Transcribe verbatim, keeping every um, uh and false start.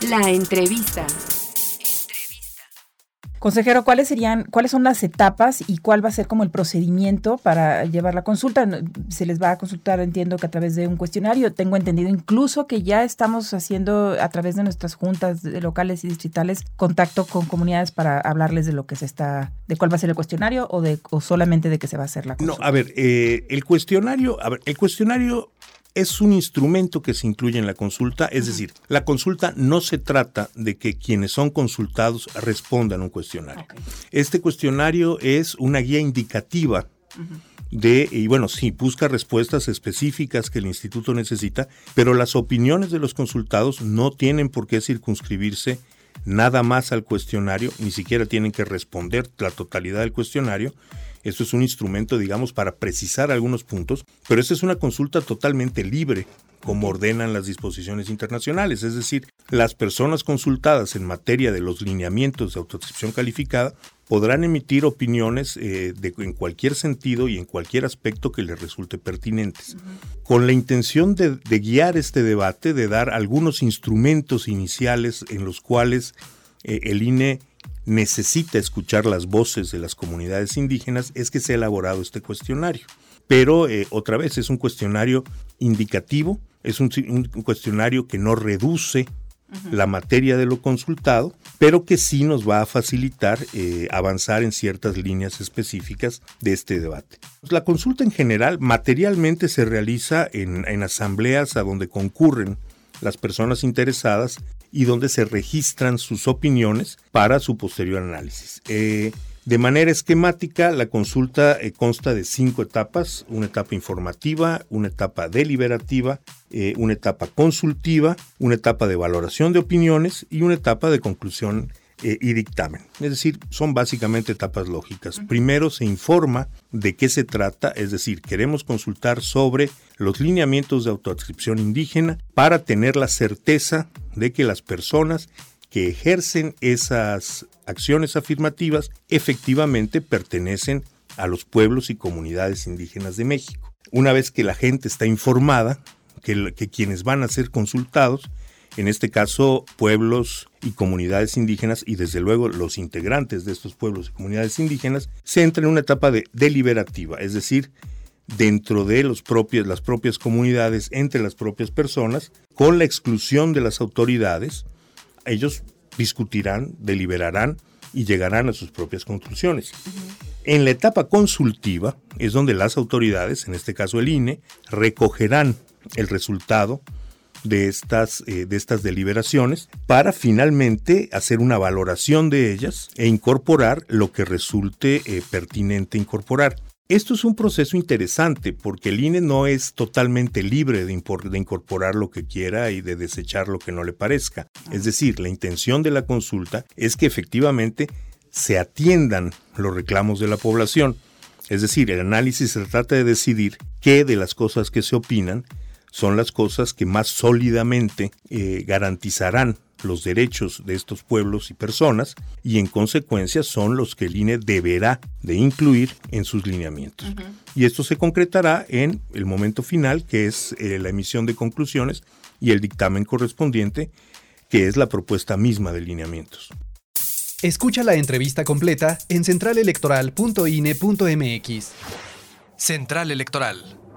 La entrevista. Consejero, ¿cuáles serían, cuáles son las etapas y cuál va a ser como el procedimiento para llevar la consulta? Se les va a consultar, entiendo que a través de un cuestionario. Tengo entendido incluso que ya estamos haciendo a través de nuestras juntas locales y distritales contacto con comunidades para hablarles de lo que se está, de cuál va a ser el cuestionario o de o solamente de qué se va a hacer la consulta. No, a ver, eh, el cuestionario, a ver, el cuestionario es un instrumento que se incluye en la consulta, es uh-huh. decir, la consulta no se trata de que quienes son consultados respondan un cuestionario. Okay. Este cuestionario es una guía indicativa uh-huh. de, y bueno, sí, busca respuestas específicas que el instituto necesita, pero las opiniones de los consultados no tienen por qué circunscribirse nada más al cuestionario, ni siquiera tienen que responder la totalidad del cuestionario. Esto es un instrumento, digamos, para precisar algunos puntos, pero esta es una consulta totalmente libre, como ordenan las disposiciones internacionales. Es decir, las personas consultadas en materia de los lineamientos de autodescripción calificada podrán emitir opiniones eh, de, en cualquier sentido y en cualquier aspecto que les resulte pertinentes. Uh-huh. Con la intención de, de guiar este debate, de dar algunos instrumentos iniciales en los cuales eh, el I N E necesita escuchar las voces de las comunidades indígenas, es que se ha elaborado este cuestionario. Pero, eh, otra vez, es un cuestionario indicativo, es un, un cuestionario que no reduce uh-huh. la materia de lo consultado, pero que sí nos va a facilitar eh, avanzar en ciertas líneas específicas de este debate. La consulta en general materialmente se realiza en, en asambleas a donde concurren las personas interesadas y donde se registran sus opiniones para su posterior análisis. Eh, de manera esquemática, la consulta eh, consta de cinco etapas: una etapa informativa, una etapa deliberativa, eh, una etapa consultiva, una etapa de valoración de opiniones y una etapa de conclusión eh, y dictamen. Es decir, son básicamente etapas lógicas. Primero se informa de qué se trata, es decir, queremos consultar sobre los lineamientos de autoadscripción indígena para tener la certeza de que las personas que ejercen esas acciones afirmativas efectivamente pertenecen a los pueblos y comunidades indígenas de México. Una vez que la gente está informada, que, que quienes van a ser consultados, en este caso pueblos y comunidades indígenas y desde luego los integrantes de estos pueblos y comunidades indígenas, se entra en una etapa de deliberativa, es decir, dentro de los propios, las propias comunidades, entre las propias personas, con la exclusión de las autoridades, ellos discutirán, deliberarán y llegarán a sus propias conclusiones. Uh-huh. En la etapa consultiva es donde las autoridades, en este caso el I N E, recogerán el resultado de estas, eh, de estas deliberaciones para finalmente hacer una valoración de ellas e incorporar lo que resulte eh, pertinente incorporar. Esto es un proceso interesante porque el I N E no es totalmente libre de, impor- de incorporar lo que quiera y de desechar lo que no le parezca. Es decir, la intención de la consulta es que efectivamente se atiendan los reclamos de la población. Es decir, el análisis se trata de decidir qué de las cosas que se opinan son las cosas que más sólidamente eh, garantizarán los derechos de estos pueblos y personas y en consecuencia son los que el I N E deberá de incluir en sus lineamientos. Uh-huh. Y esto se concretará en el momento final, que es eh, la emisión de conclusiones y el dictamen correspondiente, que es la propuesta misma de lineamientos. Escucha la entrevista completa en central electoral punto i n e punto m x. Central Electoral.